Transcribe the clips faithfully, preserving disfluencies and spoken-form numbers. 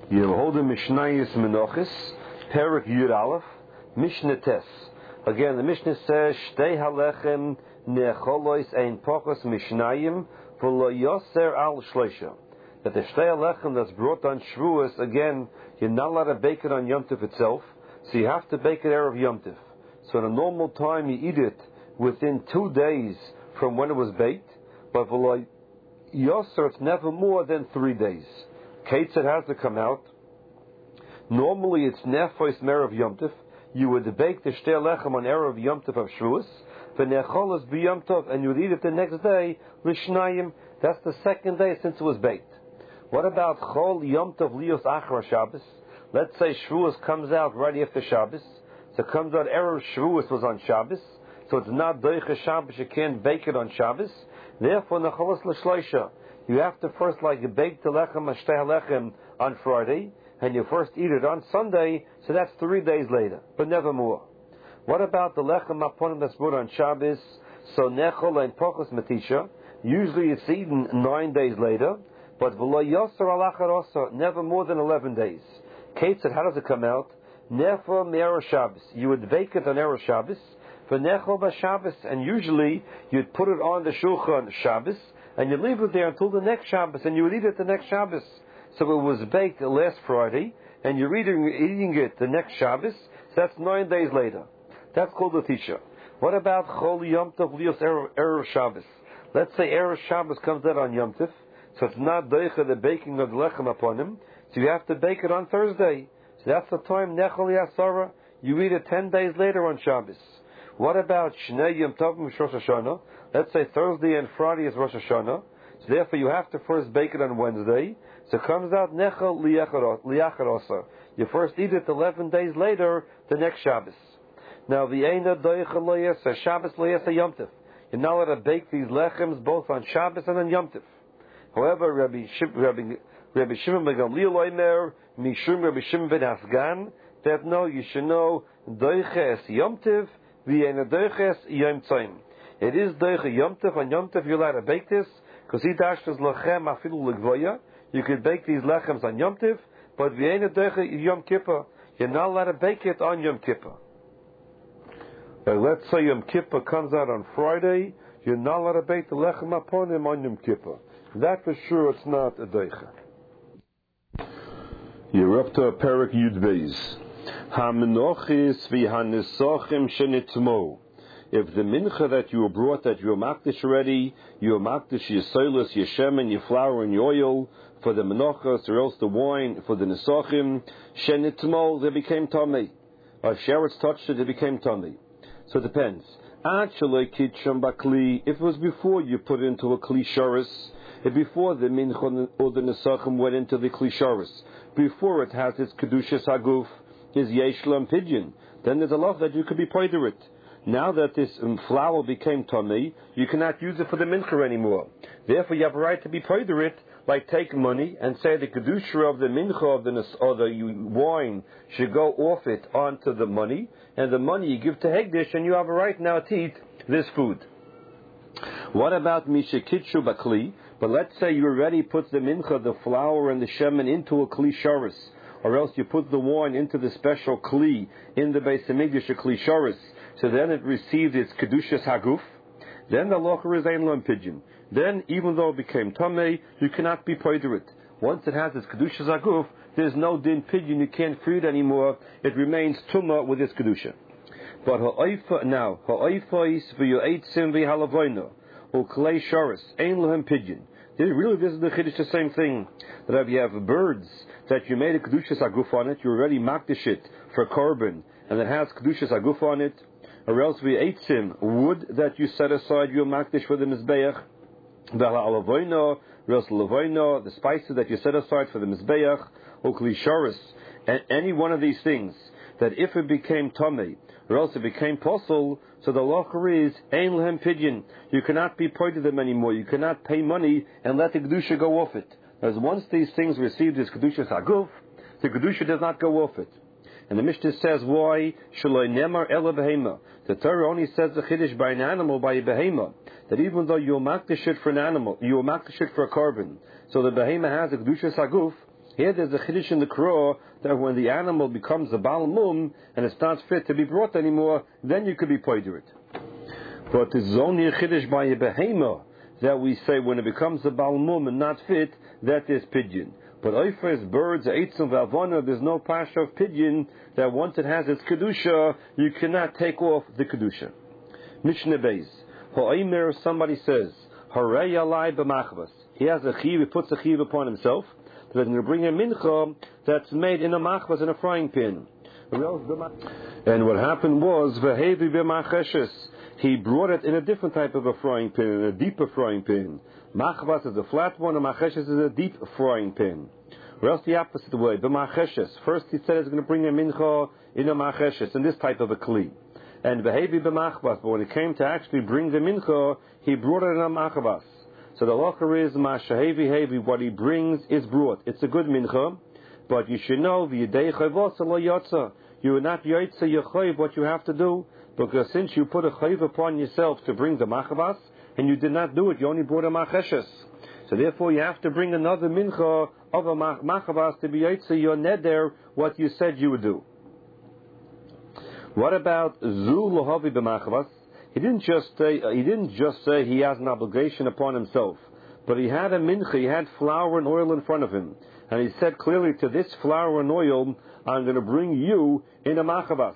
You hold the Mishnayis Menochis, Perik Yud Aleph, Mishnah Tes. Again, the Mishnah says, Shtei halechem ne'cholois ein pochos mishnayim v'lo yoser al shleisha. That the Shtei halechem that's brought on Shavuos, again, you're not allowed to bake it on Yom Tov itself, so you have to bake it Erev Yom Tov. So in a normal time, you eat it within two days from when it was baked, but v'lo yoser, it's never more than three days. Kates, it has to come out. Normally, it's nefos Erev Yom Tov. You would bake the shtei lechem on Erev Yom Tov of Shavuos, v'necholos b'Yom Tov, and you would eat it the next day, l'shnayim. That's the second day since it was baked. What about chol Yom Tov lios achar Shabbos? Let's say Shavuos comes out right after Shabbos. So it comes out Erev Shavuos was on Shabbos, so it's not doicha Shabbos. You can't bake it on Shabbos. Therefore, necholos l'shleisha. You have to first like bake the lechem shtei lechem on Friday, and you first eat it on Sunday, so that's three days later, but never more. What about the lechem aponim that's brought on Shabbos? So nechol and pochos matisha. Usually it's eaten nine days later, but v'lo yoser alachar osa, never more than eleven days. Kate said, how does it come out? Nefo me'erev Shabbos. You would bake it on Erev Shabbos, v'nechol b'Shabbos, and usually you'd put it on the shulchan Shabbos, and you'd leave it there until the next Shabbos, and you would eat it the next Shabbos. So it was baked last Friday, and you're eating, eating it the next Shabbos, so that's nine days later. That's called a tisha. What about Chol Yom Tov Lios Erev Shabbos? Let's say Erev Shabbos comes out on Yom Tov, so it's not doicha the baking of the lechem upon him, so you have to bake it on Thursday. So that's the time Nechol Yasara, you eat it ten days later on Shabbos. What about Shnei Yom Tovim Rosh Hashanah? Let's say Thursday and Friday is Rosh Hashanah, so therefore you have to first bake it on Wednesday. So it comes out Nechel Liachar Osa. You first eat it eleven days later, the next Shabbos. Now the Eina Doicha Loyesa, Shabbos Loyesa Yom Tov. You're not allowed to bake these lechems both on Shabbos and on Yom Tov. However, Rabbi Rabbi Rabbi Shimon ben Gamliel Omer, Mishum Rabbi Shimon ben Asgan, that no, you should know Doicha Es Yom Tov, the Eina Doicha Es Yom Tzayim. It is Doicha Yom Tov. On Yom Tov you're allowed to bake this because he dashes lachem afilu legvoya. You could bake these lechems on Yom Tov, but v'eina doicha Yom Kippur, you're not allowed to bake it on Yom Kippur. But let's say Yom Kippur comes out on Friday, you're not allowed to bake the lechem upon him on Yom Kippur. That for sure it's not a doicha. You're up to a Perik Yud Beis. Ha-menochis v'ha-nesachim shenitmo. If the mincha that you were brought, that you were makdish already, you were makdish your soilus, your shemen, your flour, and your oil, for the menachos, or else the wine, for the nesachim, shenitmol, they became tamei. Or if sheretz touched it, it became tamei. So it depends. Actually, kitcham bakli, if it was before you put it into a kli sharis, if before the mincha or the nesachim went into the kli sharis, before it has its kedushas haguf, his yeshlam pidyon, then there's a lot that you could be poider it. Now that this um, flour became tamei, you cannot use it for the mincha anymore. Therefore, you have a right to be poider it, like take money and say the kedusha of the mincha of the or the wine should go off it onto the money, and the money you give to Hegdish, and you have a right now to eat this food. What about mishakitshu bakli? But let's say you already put the mincha, the flour and the shemen into a kli sharis, or else you put the wine into the special kli in the Beis Hamikdash, a kli sharis. So then it received its kedushas haguf. Then the locher is ein lom pidyon. Then, even though it became tamei, you cannot be poider it. Once it has its kedushas haguf, there's no din pidyon. You can't free it anymore. It remains tumah with its kedusha. But ha'oifa now ha'oifais v'yoeitzim v'halavoino u'klei sharis ein lohem pidyon. Really, this is the chiddush, the same thing. That if you have birds that you made a kedushas haguf on it, you already makdish it for korban, and it has kedushas haguf on it. Or else we ate sim wood that you set aside, you makdish for the mizbeach, the alavoino, lavoino, the spices that you set aside for the mizbeach, or klisharis, and any one of these things that if it became tamei, or else it became posel, so the locher is ein lehem pidyon. You cannot be pointed them anymore. You cannot pay money and let the kedusha go off it. As once these things received this kedusha haguf, the kedusha does not go off it. And the Mishnah says, why? Shaloi nemar ela behema. The Torah only says the chiddush by an animal, by a behema. That even though you makdish it for an animal, you makdish it for a korban. So the behema has a kedushas haguf, Here there's a chiddush in the Kro that when the animal becomes a Baal Mum and it's not fit to be brought anymore, then you could be poider it. But this is only a chiddush by a behema that we say when it becomes a Baal Mum and not fit, that is pidyon. But oifers, birds, eitzim, v'avona, there's no pasha of pidyon that once it has its kedusha, you cannot take off the kedusha. Mishnah Beis. Ha'omer, somebody says, Harei alai b'machvas. He has a chiv, he puts a chiv upon himself, that he's going to bring a mincha that's made in a machvas, in a frying pan. And what happened was, v'hevi b'macheshes. He brought it in a different type of a frying pan, in a deeper frying pan. Machvas is a flat one, and macheshes is a deep frying pan. Or else the opposite way, b'macheshes. First he said he's going to bring a mincha in a macheshes, in this type of a kli. And v'hevi b'machvas, but when it came to actually bring the mincha, he brought it in a machvas. So the locher is mashahevi hevi. What he brings is brought. It's a good mincha, but you should know v'yidei chayvos lo yotza. You are not yotza yechoiv what you have to do, because since you put a chayv upon yourself to bring the machvas and you did not do it, you only brought a macheshes. So therefore, you have to bring another mincha of a machvas to be yotza your neder what you said you would do. What about zu lohavi b'machvas? He didn't just say uh, he didn't just say he has an obligation upon himself, but he had a mincha, he had flour and oil in front of him, and he said clearly, to this flour and oil, I'm going to bring you in a machavas.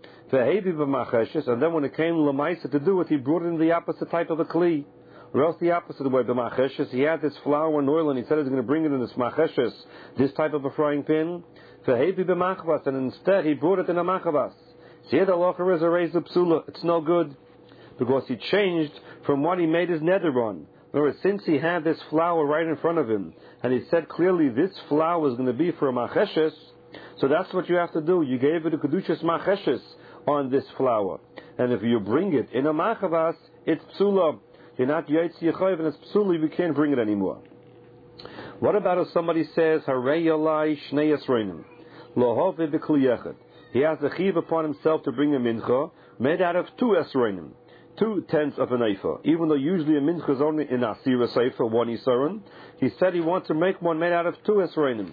And then when it came lemaisa to do it, he brought in the opposite type of a kli, or else the opposite way. B'macheshes, he had this flour and oil, and he said he's going to bring it in this macheshes, this type of a frying pan. And instead he brought it in a machavas. See, the locher is a raised psula. It's no good, because he changed from what he made his neder on. Whereas since he had this flour right in front of him, and he said clearly this flour is going to be for a macheshes, so that's what you have to do. You gave it a kedushas macheshes on this flour. And if you bring it in a machavas, it's psula. You're not yaitz yechoiv, and it's psula, you can't bring it anymore. What about if somebody says, Harei yalai shnei esreinim, lohove b'kli yechad. He has a chiv upon himself to bring a mincha made out of two esreinim, two tenths of an ephah. Even though usually a mincha is only in asira sefer, one isaron, he said he wants to make one made out of two esreinim.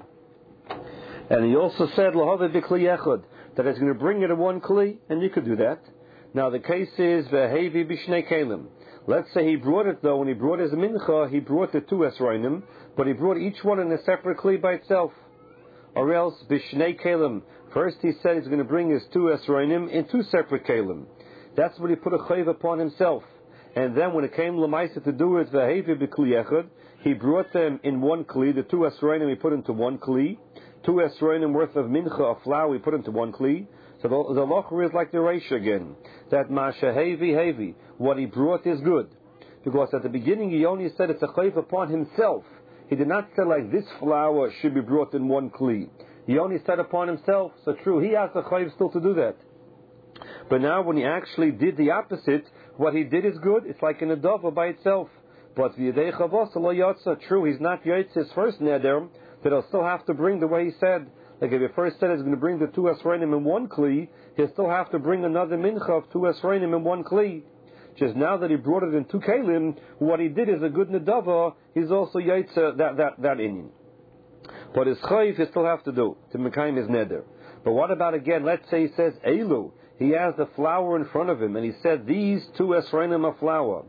And he also said lahave b'kli echad, that he's going to bring it in one kli, and you could do that. Now the case is v'hevi b'shnei kelim. Let's say he brought it though, when he brought his mincha, he brought the two esreinim, but he brought each one in a separate kli by itself. Or else b'shnei kelim. First he said he's going to bring his two esreinim in two separate kelim. That's what he put a chayv upon himself. And then when it came lemaisa to do it, v'hevi b'kli echad, he brought them in one kli. The two esreinim he put into one kli. Two esreinim worth of mincha of flour he put into one kli. So the, the locher is like the reish again. That mashahevi hevi, what he brought is good, because at the beginning he only said it's a chayv upon himself. He did not say like this flour should be brought in one kli. He only said upon himself. So true, he has the chayv still to do that. But now when he actually did the opposite, what he did is good. It's like an adova by itself. But v'yedei chavos lo yotza. True, he's not yotz his first neder, that he'll still have to bring the way he said. Like if he first said he's going to bring the two esreinim in one kli, he'll still have to bring another mincha of two esreinim in one kli. Just now that he brought it in two kelim, what he did is a good nedava. He's also yotz that that that inyan. But his chayv he still have to do to mekayim his neder. But what about again? Let's say he says elu. He has the flour in front of him, and he said these two esreinim of flour.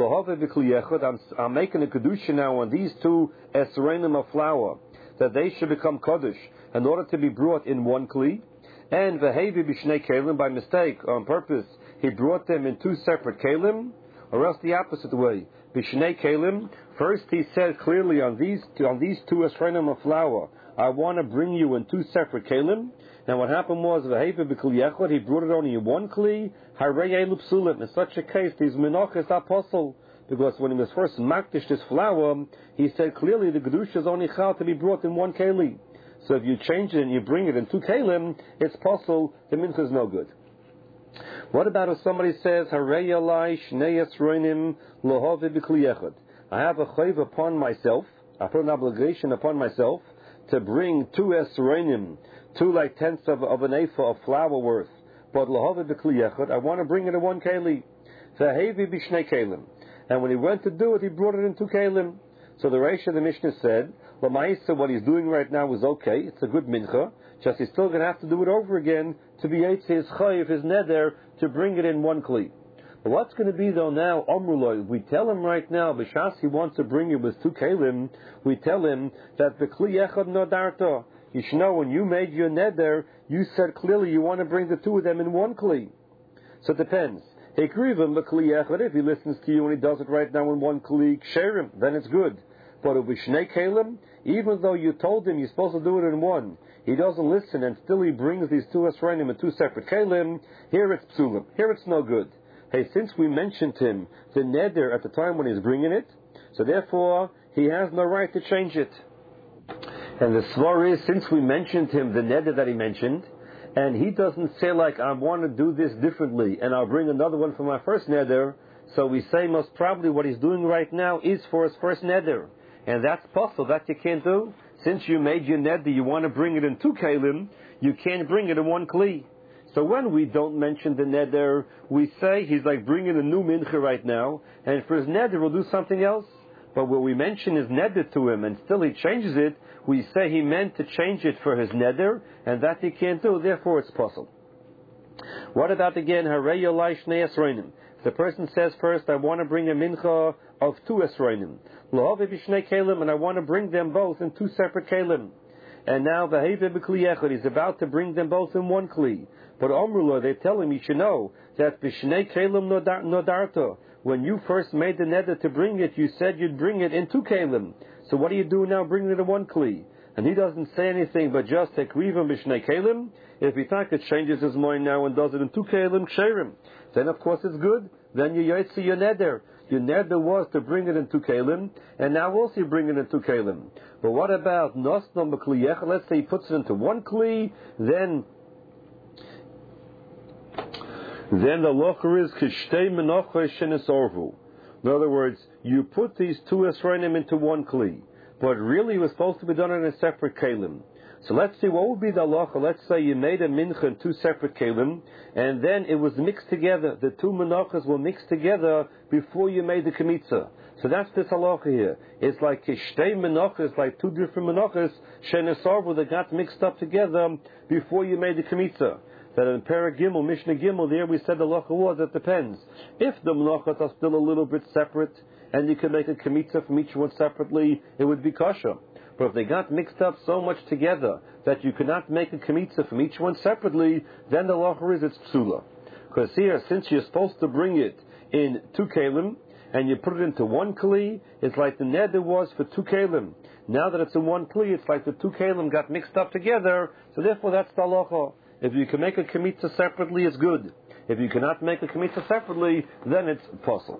I'm, I'm making a kedusha now on these two esreinim of flour, that they should become kodesh in order to be brought in one kli. And v'hevi b'shnei kelim, by mistake, on purpose, he brought them in two separate kelim, or else the opposite way. B'shnei kelim, first he said clearly on these on these two esreinim of flour, I want to bring you in two separate kelim. And what happened was, v'hevi b'kli echad, he brought it only in one kli. Harei elu psulim. In such a case, these menachos apostle, because when he was first makdish this flour, he said clearly the kedusha is only chal to be brought in one keli. So if you change it and you bring it in two kelim, it's possible the mincha is no good. What about if somebody says, Harei alai shnei esreinim lohave b'kli echad? I have a chayv upon myself, I put an obligation upon myself to bring two esreinim, two like tenths of, of an ephah of flour worth, but lohave b'kli echad, I want to bring it in one keli. V'hevi b'shnei kelim. And when he went to do it, he brought it in two kelim. So the Reish of the Mishnah said, Lamaisa, what he's doing right now is okay, it's a good mincha, just he's still going to have to do it over again to be Eitz his chayiv, his neder, to bring it in one kli. But what's going to be though now, Omrullah, we tell him right now, B'shas he wants to bring it with two kalim, we tell him that the kli echad nodarta. You should know when you made your neder, you said clearly you want to bring the two of them in one kli. So it depends. Hekrivim b'kli echad, if he listens to you and he does it right now in one kli, ksherim, then it's good. But if we shnei kalim, even though you told him you're supposed to do it in one, he doesn't listen and still he brings these two esrainim in two separate kalim, here it's psulim, here it's no good. Hey, since we mentioned him the neder at the time when he's bringing it, so therefore he has no right to change it. And the svar is, since we mentioned him the neder that he mentioned, and he doesn't say like, I want to do this differently, and I'll bring another one for my first neder, so we say most probably what he's doing right now is for his first neder. And that's possible, that you can't do. Since you made your neder, you want to bring it in two kalim, you can't bring it in one kli. So when we don't mention the neder, we say he's like bringing a new mincha right now, and for his neder we'll do something else. But when we mention his neder to him and still he changes it, we say he meant to change it for his neder, and that he can't do, therefore it's possible. What about again, Harei Yolai Shnei Esroinim? The person says first, I want to bring a mincha of two esroinim, L'hovei b'shnei kelim, and I want to bring them both in two separate kelim. And now the V'hevei b'kli echad, he's about to bring them both in one kli. But Omrullah, they tell him, you should know that b'shnei kelim nodarta. When you first made the neder to bring it, you said you'd bring it in two kelim. So what do you do now, bringing it in one kli? And he doesn't say anything but just tekrivim b'shnei kelim. If he think it changes his mind now and does it in two kelim, ksherim, then of course it's good. Then you yotzi your neder. Your neder was to bring it in two kelim, and now also you bring it in two kelim. But what about nosnom b'kli echad? Let's say he puts it into one kli, then then the locher is kishtei menochos shenesorvu. In other words, you put these two esronim into one kli, but really it was supposed to be done in a separate kelim. So let's see, what would be the halacha? Let's say you made a mincha in two separate kelim, and then it was mixed together. The two menachas were mixed together before you made the kmitza. So that's this halacha here. It's like kishtei menachas, like two different menachas, shenesarvu, that got mixed up together before you made the kmitza. That in Perek Gimel, Mishnah Gimel, there we said the halacha was, it depends. If the menachas are still a little bit separate, and you can make a kmitza from each one separately, it would be kosher. But if they got mixed up so much together that you cannot make a kmitza from each one separately, then the halacha is it's psula. Because here, since you're supposed to bring it in two kelim, and you put it into one kli, it's like the neder was for two kelim. Now that it's in one kli, it's like the two kelim got mixed up together, so therefore that's the halacha. If you can make a kmitza separately, it's good. If you cannot make a kmitza separately, then it's possible.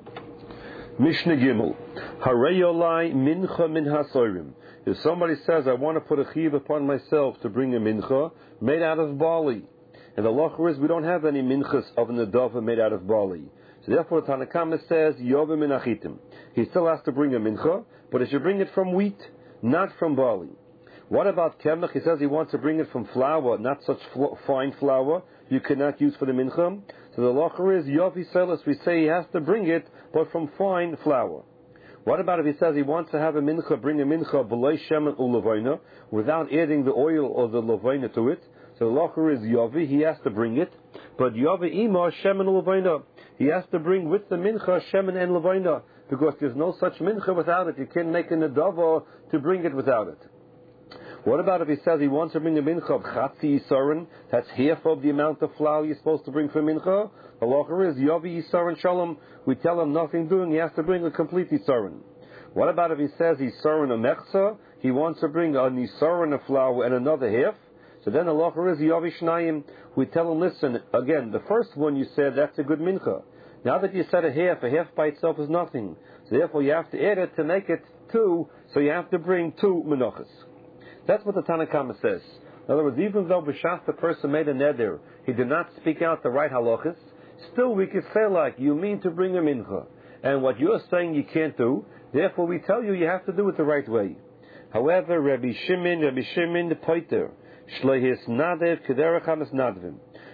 Mishnah Gimel, Harei Yolai mincha min hasorim. If somebody says, I want to put a chiv upon myself to bring a mincha made out of barley, and the halacha is we don't have any minchas of a nedava made out of barley. So therefore Tanna Kamma says, Yovim min achitim. He still has to bring a mincha, but he should bring it from wheat, not from barley. What about kemach? He says he wants to bring it from flour, not such fl- fine flour you cannot use for the mincha. So the halacha is, Yovi Selis, we say he has to bring it, but from fine flour. What about if he says he wants to have a mincha, bring a mincha b'lei shemen u'levaina, without adding the oil or the levaina to it? So the halacha is Yovi, he has to bring it, but Yovi ima shemen u'levaina, he has to bring with the mincha shemen and levaina, because there's no such mincha without it. You can't make a nedava to bring it without it. What about if he says he wants to bring a mincha of chatzi yisaron, that's half of the amount of flour you're supposed to bring for mincha? The halacha is Yovi yisaron shalom. We tell him nothing doing, he has to bring a complete yisaron. What about if he says yisaron a mechza, he wants to bring a yisaron of flour and another half? So then the halacha is Yovi shnayim. We tell him, listen, again, the first one you said, that's a good mincha. Now that you said a half, a half by itself is nothing. So therefore you have to add it to make it two, so you have to bring two menachas. That's what the Tanna Kamma says. In other words, even though b'shas the person made a neder, he did not speak out the right halachas, still we could say like, you mean to bring a mincha. And what you're saying you can't do, therefore we tell you you have to do it the right way. However, Rabbi Shimon, Rabbi Shimon the Poiter, Shleihis Nadev Kederach HaMes Nadvim.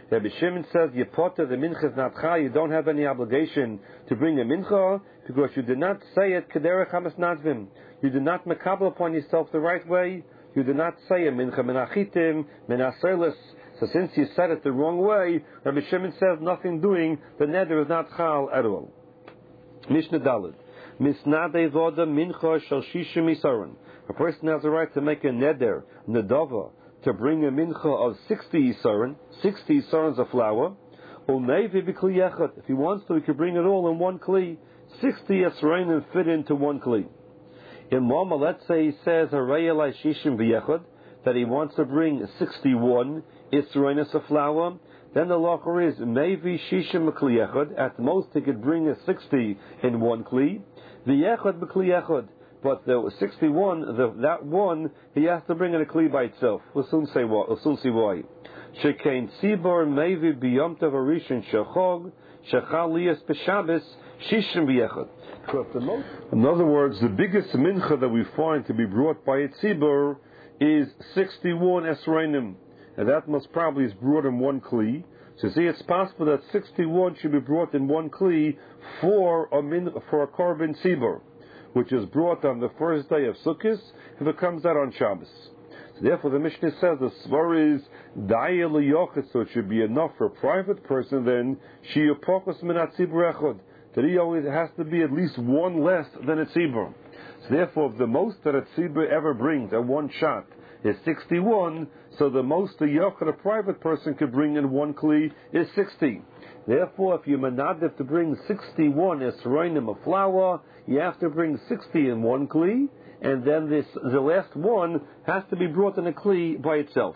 Rabbi Shimon says, Yepota, the mincha is not chai, you don't have any obligation to bring a mincha, because you did not say it, kederech hamasnatvim. You did not makabel upon yourself the right way. You did not say a mincha menachitim, menaselis. So since you said it the wrong way, Rabbi Shimon says nothing doing, the neder is not chal at all. Mishnah Daled. Misnadei voda mincha shel shishim isaron. A person has a right to make a neder, nedava, to bring a mincha of sixty isaron, sixty isarons of flour. Umevi b'kli yechad. If he wants to, he can bring it all in one kli. Sixty isronim fit into one kli. Imam, let's say he says harayelai shishim v'yechad, that he wants to bring sixty-one isronis of flour. Then the locher is maybe shishim b'kli yechad. At most, he could bring a sixty in one kli. V'yechad b'kli yechad. But the sixty-one, the, that one, he has to bring in a kli by itself. We'll soon say what. We'll soon see why. Shekain tzibor maybe biyom tav harishon shechog shechal liyas b'shabbos shishim b'yechad. In other words, the biggest mincha that we find to be brought by a tzibor is sixty-one esrainim, and that most probably is brought in one kli. So see, it's possible that sixty-one should be brought in one kli for a min, for a korban tzibor, which is brought on the first day of Sukkot if it comes out on Shabbos. So therefore, the Mishnah says the svar is daya liyochid, so it should be enough for a private person. Then sheyupokos min hatzibur echad, that he always has to be at least one less than a tzibur. So therefore, if the most that a tzibur ever brings at one shot is sixty-one, so the most a yochid, a private person, could bring in one kli is sixty. Therefore, if you manadav to bring sixty-one esroinim of flour, you have to bring sixty in one kli, and then this the last one has to be brought in a kli by itself.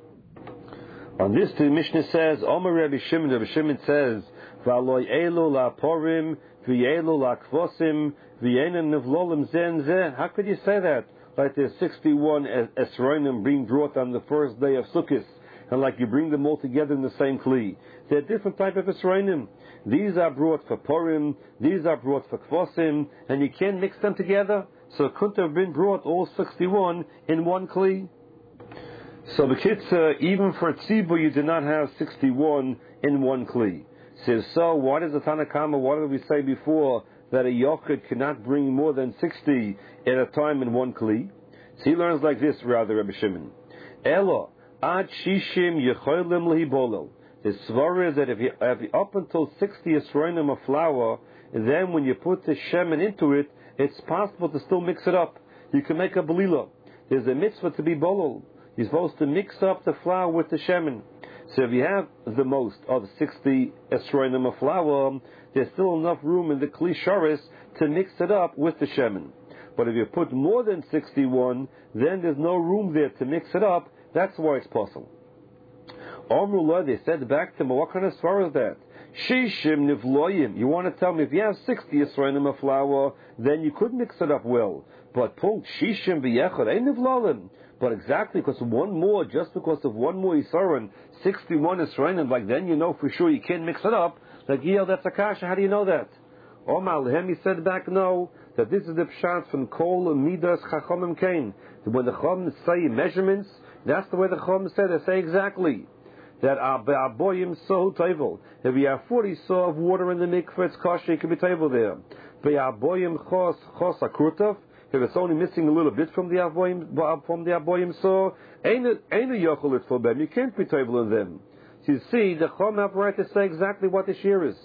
On this, the Mishnah says, Omer Rabbi Shimon, Rabbi Shimon says, V'aloi elu la'porim, v'yelu la'kvosim, v'yenem nevlolim zen zeh. How could you say that? Like there's sixty-one esroinim being brought on the first day of Sukkot, and like you bring them all together in the same kli. They're different type of esroinim. These are brought for porim, these are brought for kvosim, and you can't mix them together. So it couldn't have been brought all sixty-one in one kli. So the kitzah, even for tzibur, you did not have sixty-one in one kli. So, so why does the Tanakama, what did we say before, that a yochid cannot bring more than sixty at a time in one kli? So he learns like this, rather, Rabbi Shimon. Elo, ad shishim yecholim lehibolel. The svar is that if you have up until sixty esroinim of flour, then when you put the shemen into it, it's possible to still mix it up. You can make a belila. There's a mitzvah to be bolel. You're supposed to mix up the flour with the shemen. So if you have the most of sixty esroinim of flour, there's still enough room in the kli sharis to mix it up with the shemen. But if you put more than sixty-one, then there's no room there to mix it up. That's why it's possible. Amrullah, they said back to him, what kind of svar is that? Shishim nivloyim. You want to tell me if you have sixty esroinim of flour, then you could mix it up well. But punkt shishim v'yechad ain't nivlolim. But exactly because one more, just because of one more isaron, sixty-one esroinim, like then you know for sure you can't mix it up. Like, yeah, that's a kasha. How do you know that? Omar Lehem, he said back, no, that this is the pshat from Kol Midas Chachomim Kain. When the Chachomim say measurements, that's the way the Chachomim say. They say exactly that Be'aboyim so table. If you have forty saw of water in the mikveh, it's kosher, it can be table there. Be'aboyim chos chos akrutav. If it's only missing a little bit from the aboyim from the aboyim saw, ain't it ain't a yochelit for them. You can't be table in them. So you see, the Chacham have right to say exactly what the shear is.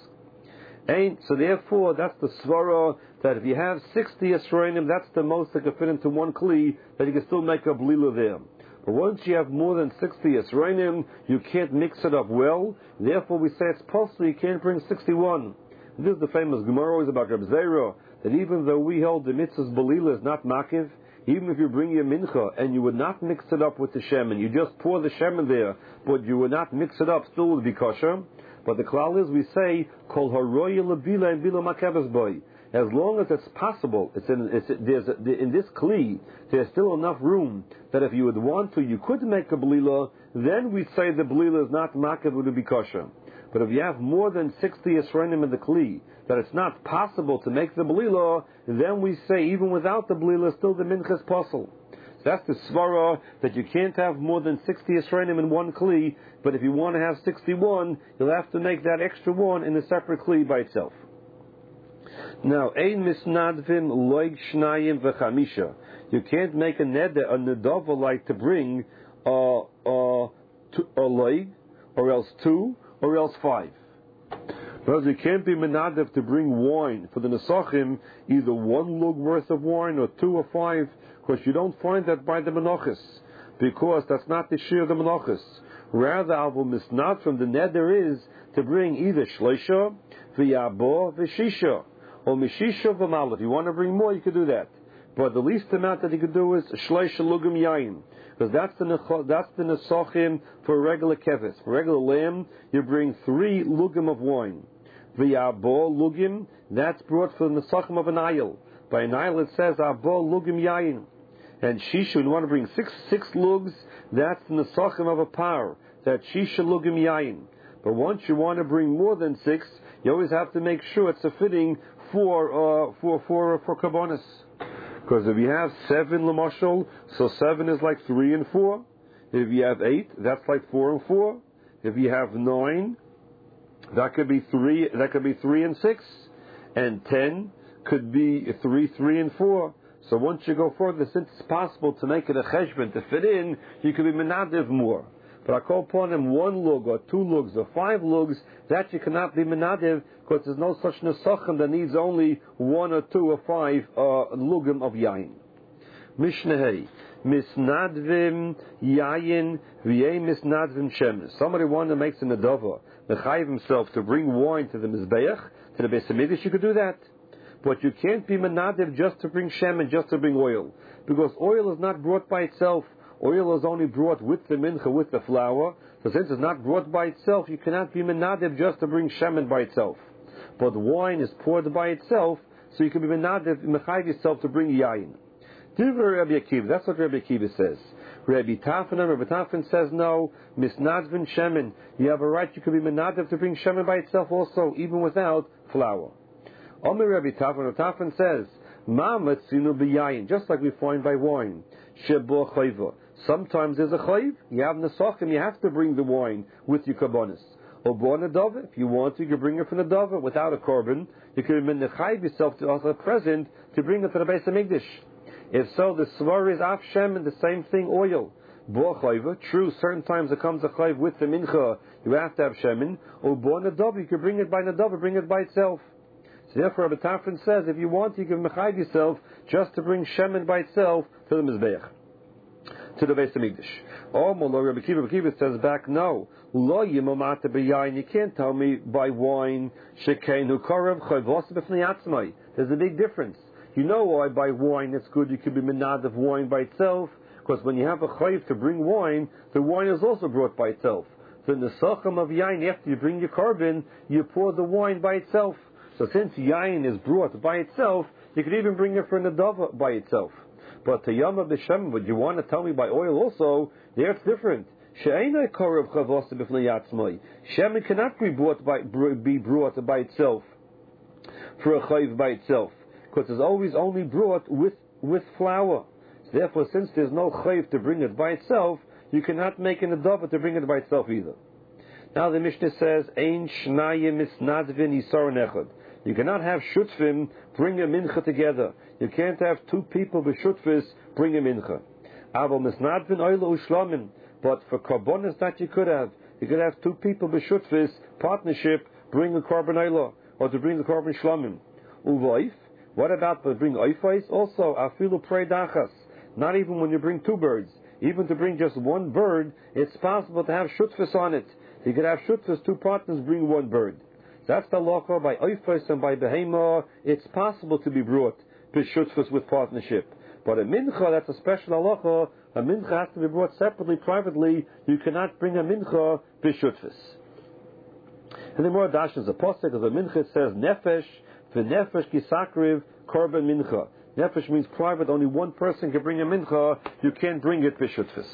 Ain't so therefore that's the svara that if you have sixty esroinim, that's the most that can fit into one kli, that you can still make a blila there. But once you have more than sixty esroinim, you can't mix it up well. Therefore, we say it's possible you can't bring sixty-one. This is the famous Gemara always about Reb Zera, that even though we hold the mitzvah's belila is not makiv, even if you bring your mincha and you would not mix it up with the shemen, you just pour the shemen there, but you would not mix it up, still would be kosher. But the klal is, we say, kol haroya lebila and bila makabes boy. As long as it's possible, it's in, it's, there's a, in this kli, there's still enough room that if you would want to, you could make a blila, then we say the blila is not makav, would be kosher. But if you have more than sixty esronim in the kli, that it's not possible to make the blila, then we say even without the blila, still the mincha is possible. That's the svara that you can't have more than sixty Yisraelim in one kli, but if you want to have sixty-one, you'll have to make that extra one in a separate kli by itself. Now, ein misnadvim loig shnayim v'chamisha. You can't make a neder, a nedava like to bring a, a, a loig, or else two, or else five. Because you can't be menadev to bring wine for the nesachim, either one lug worth of wine or two or five, because you don't find that by the menachos, because that's not the shir of the menachos. Rather, alvo misnad from the neder is to bring either shleisha, v'yabo, v'shisha, or mishisha v'mal. If you want to bring more, you could do that. But the least amount that you could do is shleisha lugim yayin, because that's the that's the nesachim for a regular keves. For a regular lamb, you bring three lugim of wine. V'yabo lugim, that's brought for the nesachim of an ayil. By an ayil it says abo lugim yayin. And shisha, when you want to bring six six lugs, that's the nesachim of a par. That's shisha lugim yayin. But once you want to bring more than six, you always have to make sure it's a fitting for uh, for for for karbonis. Because if you have seven lamashal, so seven is like three and four. If you have eight, that's like four and four. If you have nine, that could be three. That could be three and six, and ten could be three, three and four. So once you go further, since it's possible to make it a cheshbon to fit in, you could be menadiv more. But I call upon him one lug or two lugs or five lugs, that you cannot be menadiv, because there's no such nesachim that needs only one or two or five uh, lugim of yayin. Mishnah misnadvim yayin v'yei misnadvim shemes. Somebody wanted to make some nedava, mechayiv himself to bring wine to the mizbeach, to the Beis Hamikdash, you could do that. But you can't be menadiv just to bring shemen, just to bring oil, because oil is not brought by itself. Oil is only brought with the mincha, with the flour. So since it's not brought by itself, you cannot be menadiv just to bring shemen by itself. But wine is poured by itself, so you can be menadiv, mechayiv yourself to bring yayin. Divrei Rabbi Akiva, that's what Rabbi Akiva says. Rabbi Tafan, Rabbi Tafan says no, misnadvin shemen. You have a right, you can be menadiv to bring shemen by itself also, even without flour. Omer Rabbi Tafan, Rabbi Tafan says, Ma matzinu b'yayin, just like we find by wine. Shebo chayva. Sometimes there's a chayv, you have nesachim, you have to bring the wine with your karbonis. Or bo nedava, if you want to, you can bring it from the nedava without a korban. You can menachayv yourself to also present to bring it to the Beis Hamikdash. If so, the svar is af shem and the same thing, oil. Bo chayva, true, certain times there comes a chayv with the mincha, you have to have shemen. Or bo nedava, you can bring it by nedava, bring it by itself. So therefore, Rabbi Tafan says, if you want, you can mechayiv yourself just to bring shemen by itself to the mizbeach, to the Beis Hamikdash. Oh, Molo Rabbi Akiva, Rabbi Akiva says back, no. Lo yimamata b'yayin. You can't tell me by wine shekeinu korav chayvos b'fnei atzmai. There's a big difference. You know why by wine it's good. You could be menad of wine by itself, because when you have a chayv to bring wine, the wine is also brought by itself. So in the sacham of yayin, after you bring your korban, you pour the wine by itself. So since yayin is brought by itself, you could even bring it for nedava by itself. But to yama b'shem, would you want to tell me by oil also? There it's different. She'enai korav chavos b'fnei atzmai. Shemen cannot be brought by be brought by itself for a chayv by itself, because it's always only brought with with flour. So therefore, since there's no chayv to bring it by itself, you cannot make an nedava to bring it by itself either. Now the Mishnah says, Ein shnayim misnadvin yisaron echad. You cannot have shutfim bring a mincha together. You can't have two people b'shutfis bring a mincha. Aval misnadvin oila ushlamim. But for karbonis that you could have, you could have two people b'shutfis partnership bring a korban oila, or to bring the korban shlamim. Uvaif. What about to bring oifais? Also afilu prei dachas. Not even when you bring two birds. Even to bring just one bird, it's possible to have shutfis on it. You could have shutfis, two partners bring one bird. That's the halacha by oifos and by behema. It's possible to be brought b'shutfus with partnership. But a mincha, that's a special halacha. A mincha has to be brought separately, privately. You cannot bring a mincha b'shutfus. And the more dash is a posek of a mincha. It says nefesh v'nefesh kisakriv korban mincha. Nefesh means private. Only one person can bring a mincha. You can't bring it b'shutfus.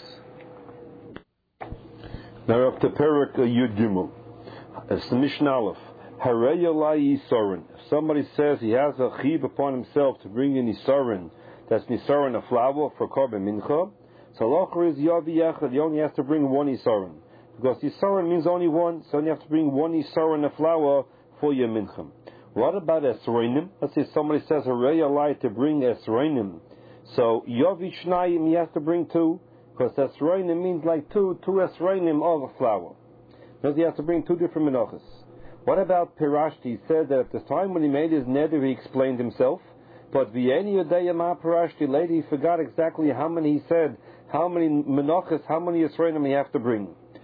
Now up to Perak Yud Gimel. It's the Mishnah Aleph. Harei Yalai Yisaron. If somebody says he has a chib upon himself to bring in Yisaron, that's Nisaron, a flour for Korban Mincha. So Locher is Yavi Yachad, you only have to bring one Nisaron. Because Nisaron means only one, so you have to bring one Nisaron, a flour, for your Mincha. What about Esroinim? Let's say somebody says, Hooray, alai to bring Esroinim. So Yavi Shnayim, you have to bring two, because Esroinim means like two, two Esroinim of a flour. Because you have to bring two different Menachos. What about Pirashti? He said that at the time when he made his neder, he explained himself. But V'yeni Yodeya Ma Pirashti, later he forgot exactly how many he said, how many Menachos, how many Yisraelim he have to bring.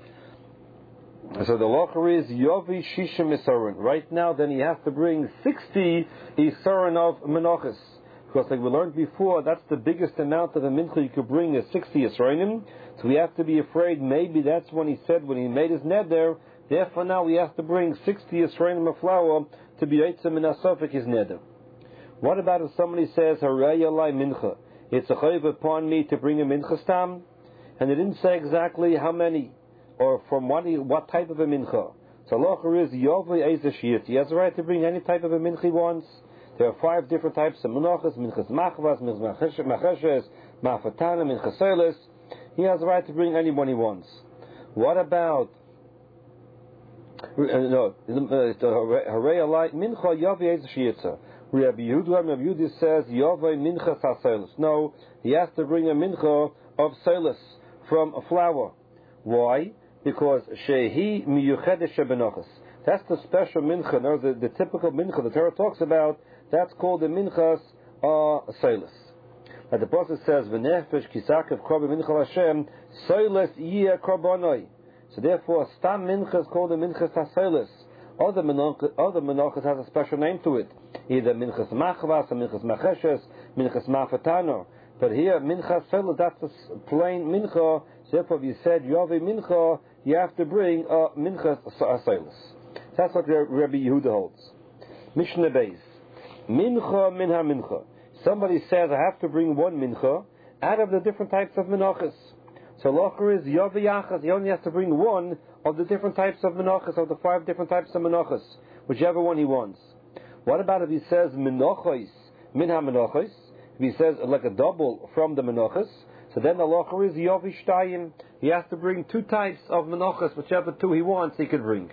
So the locher is Yovi Shishim Isaron. Right now, then he has to bring sixty Isaron of Menachos. Because like we learned before, that's the biggest amount of a mincha you could bring is sixty Yisraelim. So we have to be afraid maybe that's when he said when he made his neder. Therefore now we have to bring sixty Yisraelim of flour to be Eitzim and Asofik his neder. What about if somebody says, Haray Yalai Mincha? It's a chayv upon me to bring a mincha stam? And they didn't say exactly how many, or from what, what type of a mincha. So locher is Yovli Eizashiyat. He has the right to bring any type of a mincha he wants. There are five different types of menachas, minchas machvas, minchas macheshes, mafatana, minchas solis. He has the right to bring anyone he wants. What about Uh, no, Harei Alai Mincha Yavi Eizashiyatza. Rabbi Yehuda, Rabbi Yehuda says Yavi Mincha Saselis. No, he has to bring a mincha of selis from a flour. Why? Because Shehi Miyuchedesh Benachas. That's the special mincha. No, the, the typical mincha the Torah talks about. That's called the minchas uh, selis. Like the Pasuk says, "V'nefesh kisakav korban mincha Hashem selis yeh korbanoi." So therefore, Stam Mincha is called the Minchas HaSeilis. Other Menachas has a special name to it. Either Minchas Machvas, or Minchas Macheshes, Minchas Mafatano. But here, Minchas HaSeilis, that's a plain Mincha. So therefore, if you said Yovi Mincha, you have to bring a Minchas HaSeilis. That's what Rabbi Yehuda holds. Mishnah Beis. Mincha Minha Mincha. Somebody says, I have to bring one Mincha out of the different types of Menachas. So locher is Yavi Yachas. He only has to bring one of the different types of menachas, of the five different types of menachas, whichever one he wants. What about if he says menachos, minha menachos? If he says like a double from the menachas, so then the locher is Yavi Shtayim. He has to bring two types of menachas, whichever two he wants, he could bring.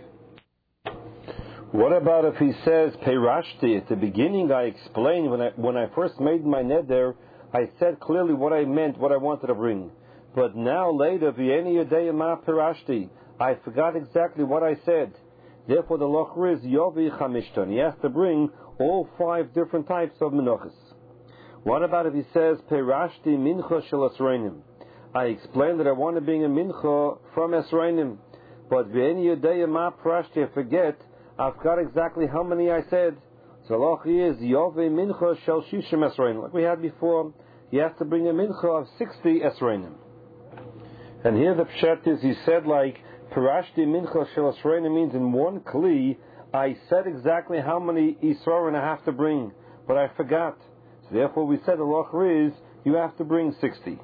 What about if he says Peirashti? At the beginning, I explained when I when I first made my neder, I said clearly what I meant, what I wanted to bring. But now later, V'yeni Yodeya Ma Pirashti, I forgot exactly what I said. Therefore, the locher is Yovi Chamishton. He has to bring all five different types of menachas. What about if he says Pirashti Mincha Shel Esreinim? I explained that I want to bring a mincha from Esreinim, but V'yeni Yodeya Ma Pirashti, I forget. I forgot exactly how many I said. So the locher is Yovi Mincha Shel Shishim Esreinim. Like we had before, he has to bring a mincha of sixty Esreinim. And here the pshat is, he said like, Pirashti mincha shel esreinim means in one kli, I said exactly how many Yisrorin I have to bring, but I forgot. So therefore we said the locher is, you have to bring sixty.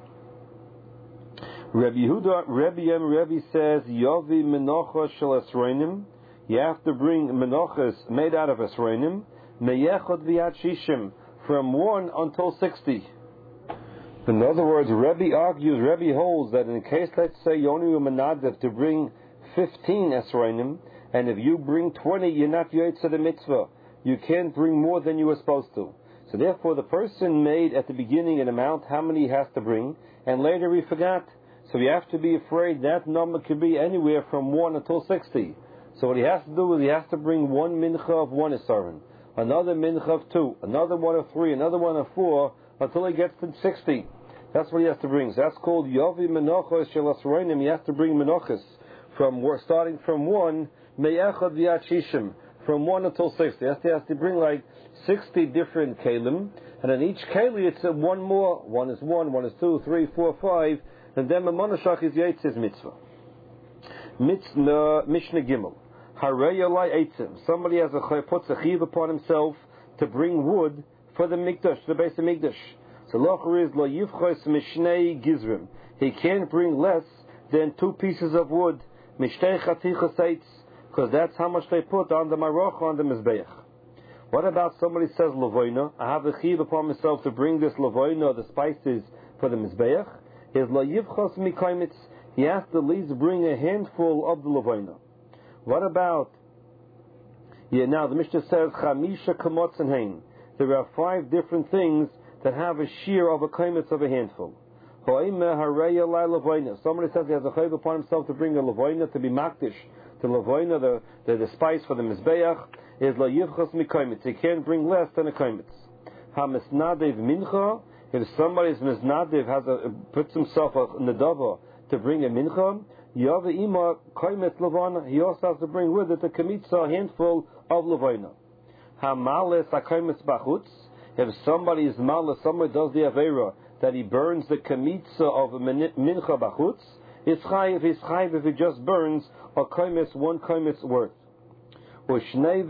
Rabbi Yehuda, Rabbi Yem, Rabbi says, Yovi menocha shel esreinim, you have to bring menochas made out of esreinim, meyechot v'yad shishim, from one until sixty. In other words, Rebbe argues, Rebbe holds that in case, let's say, you only were menadav to bring fifteen esrainim, and if you bring twenty, you're not yotzei the mitzvah. You can't bring more than you were supposed to. So therefore, the person made at the beginning an amount, how many he has to bring, and later he forgot. So you have to be afraid that number could be anywhere from one until sixty. So what he has to do is he has to bring one mincha of one esrainim, another mincha of two, another one of three, another one of four, until he gets to sixty. That's what he has to bring. So that's called Yovi Menachos Shel Esreinim. He has to bring Menachos from starting from one, Me'echad V'yad Shishim, from one until sixty. He has to, he has to bring like sixty different kelim, and in each keli it's uh, one more. One is one, one is two, three, four, five, and then Mamonashach is Yetzi's mitzvah. Mitzvah Mishnah Gimel. Harei Yalai Eitzim. Somebody has a puts a chiv upon himself to bring wood for the mikdash, the base of mikdash. So locher is lo yivchos mishnei gizrim. He can't bring less than two pieces of wood, mishtei chatichos eitz, because that's how much they put on the marocha on the mizbeach. What about somebody says lavoina? I have a chiv upon myself to bring this lavoina, the spices, for the mizbeach. Is la yivchos mikaimitz? He has to at least bring a handful of the lavoina. What about? Yeah, now the Mishnah says chamisha kamotz and hein. There are five different things that have a shear of a kaimitz of a handful. Somebody says he has a chayv upon himself to bring a lavoina to be makdish. The lavoina, the, the the spice for the mizbeach, is la yivchos mikaimitz. He can't bring less than a kaimitz. Ha misnadev mincha. If somebody's misnadev has a puts himself a nedava to bring a mincha, yava ima kaimitz lavana. He also has to bring with it a kamitza, a handful of lavoina. Ha males a kaimitz bachutz. If somebody is males, somebody does the avera that he burns the kamitza of a mincha bachutz, it's chayiv. He's chayiv if he just burns a kaimitz, one kaimitz worth. Now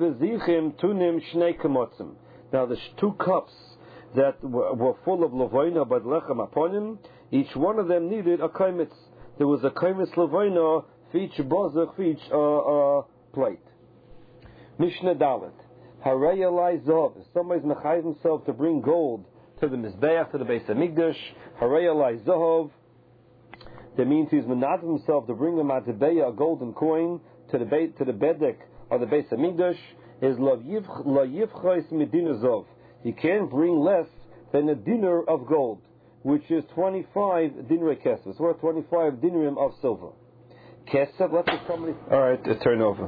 the two cups that were, were full of lavoina by lechem aponim, each one of them needed a kaimitz. There was a kaimitz lavoina for each bozach, for each uh, uh, plate. Mishnah Dalet. Haraya lai zov. If somebody's mechayiv himself to bring gold to the mizbeach, to the Beis Hamikdash, haraya lai zov. That means he's menad himself to bring a matbeya, a golden coin, to the be- to the bedek of the Beis Hamikdash. Is la yivchais medina zov. You can't bring less than a dinar of gold, which is twenty-five dinrei kesef, or twenty-five dinarim of silver. Kesef, let's say somebody... All right, uh, turn over.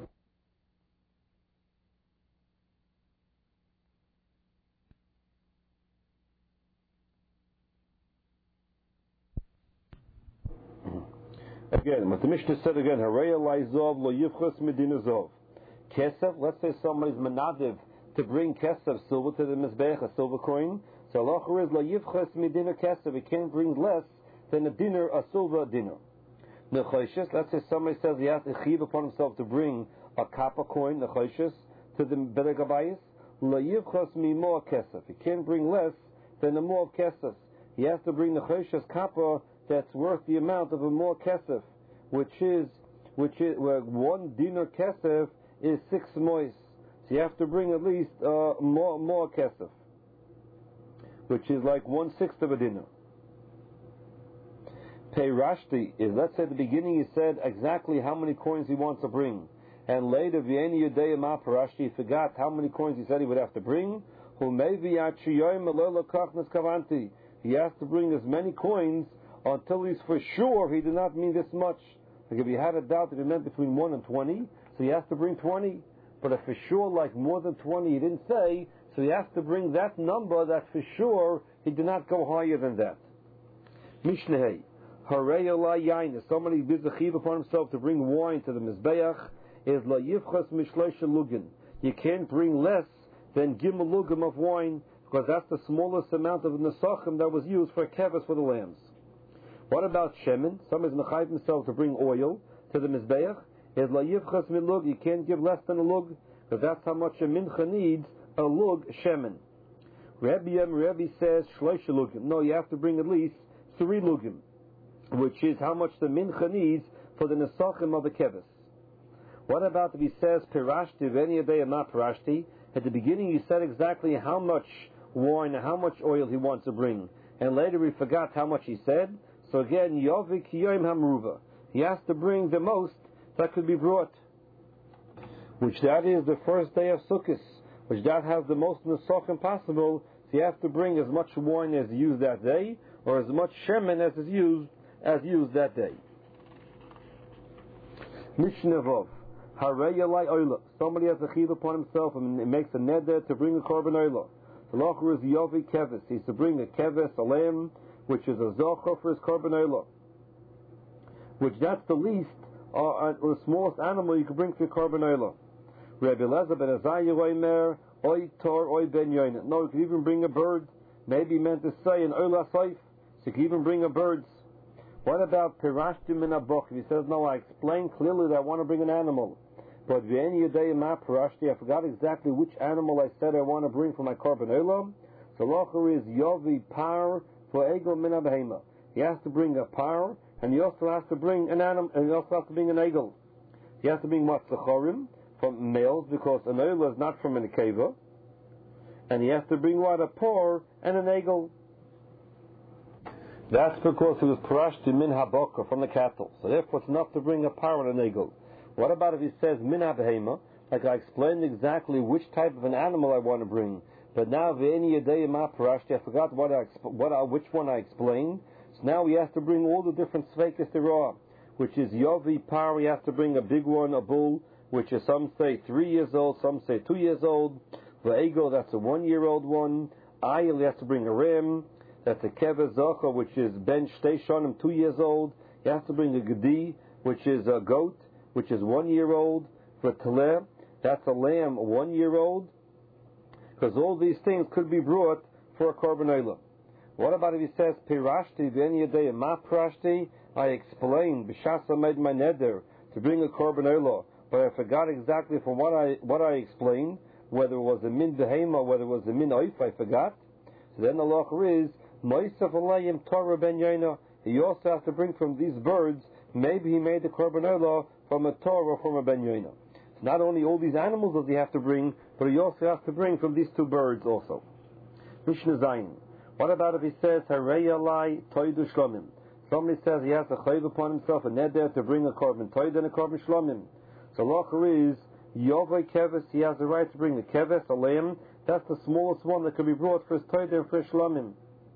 Again, what the Mishnah said again, Haraya lai zov lo yivchas medina zov. Kesef, let's say somebody's menadiv to bring kesef, silver to the mizbeach, a silver coin. So Allah is la yivchas medina kesef. He can't bring less than a dinar, a silver dinar. Nechoshes, let's say somebody says he has to chiv upon himself to bring a copper coin, nechoshes, to the bedek habayis. La yivchas mimo kesef. He can't bring less than a more kesef. He has to bring nechoshes copper that's worth the amount of a more kesef, which is which is where one dinar kesef is six mois. So you have to bring at least uh, more more kesef, which is like one sixth of a dinar. Pei Rashti is, let's say at the beginning he said exactly how many coins he wants to bring, and later V'yeni Yudei Ma Parashti, he forgot how many coins he said he would have to bring. He has to bring as many coins until he's for sure he did not mean this much. Like if he had a doubt that he meant between one and twenty, so he has to bring twenty. But if for sure, like more than twenty, he didn't say, so he has to bring that number that for sure he did not go higher than that. Mishneh, Harei la yain. If somebody gives a chiv upon himself to bring wine to the mizbeach, is la yivchas mishleisha lugin. You can't bring less than gimel lugim of wine, because that's the smallest amount of nesachim that was used for keves for the lambs. What about shemen? Somebody's mechayiv himself to bring oil to the mizbeach. Is la yivchas milug. You can't give less than a lug, because that's how much a mincha needs, a lug shemen. Rabbi Yem Rabbi says shleisha lugim. No, you have to bring at least three lugim, which is how much the mincha needs for the nesachim of the keves. What about if he says pirashti v'eni yadei ma pirashti? At the beginning he said exactly how much wine and how much oil he wants to bring, and later he forgot how much he said. So again, Yovik Yoim Hamruva. He has to bring the most that could be brought, which that is the first day of Sukkot, which that has the most nesachim possible. So you have to bring as much wine as used that day, or as much shemen as is used as used that day. Mishnah Vav. Harei Lai Oila. Somebody has a chiv upon himself and makes a neder to bring a korban oila. The locher is Yovi keves. He's to bring a keves, a lamb, which is a zocher for his korban oila, which that's the least or, uh, or the smallest animal you can bring for your korban oila. Rabbi Elazar ben Azariah oimer oy tor oy ben yoina. No, you can even bring a bird. Maybe he meant to say an oila saif, so you can even bring a bird. What about pirashtim min abok? If he says no, I explained clearly that I want to bring an animal, but v'eni yadei ma pirashti, I forgot exactly which animal I said I want to bring for my korban oila. So locher is yovi par for egel min abehema. He has to bring a par, and he also has to bring an animal, and he also has to bring an egel. He has to bring matzachorim from males because an oila is not from an akeva, and he has to bring what, a por and an egel. That's because he was parashti min habokah, from the cattle. So therefore it's enough to bring a par and an egel. What about if he says min habehema, like I explained exactly which type of an animal I want to bring, but now ve'eni yedei ma parashti, I forgot what I, what I, which one I explained. So now he has to bring all the different sveikas there are, which is yovi par. He has to bring a big one, a bull, which is some say three years old, some say two years old. Ve'egel, that's a one-year-old one. Ayil, he has to bring a ram. That's a kever zocha, which is ben shtei shonim, two years old. He has to bring a gedi, which is a goat, which is one year old. For teleh, that's a lamb, one year old. Because all these things could be brought for a korban olah. What about if he says pirashti v'en yedei ma pirashti? I explained b'shasa made my neder to bring a korban olah, but I forgot exactly from what I what I explained, whether it was a min behema, whether it was a min oif, I forgot. So then the law is Moisef alayim Torah ben Yaina. He also has to bring from these birds. Maybe he made the korban olah from a Torah or from a ben Yaina. So not only all these animals does he have to bring, but he also has to bring from these two birds also. Mishnah Zayin. What about if he says Harei alai toidu shlomim? Somebody says he has a chayv upon himself, a neder to bring a korban toid and a korban shlomim. So law is Yovai keves. He has the right to bring a keves, a lamb. That's the smallest one that can be brought for his toid and for his shlomim.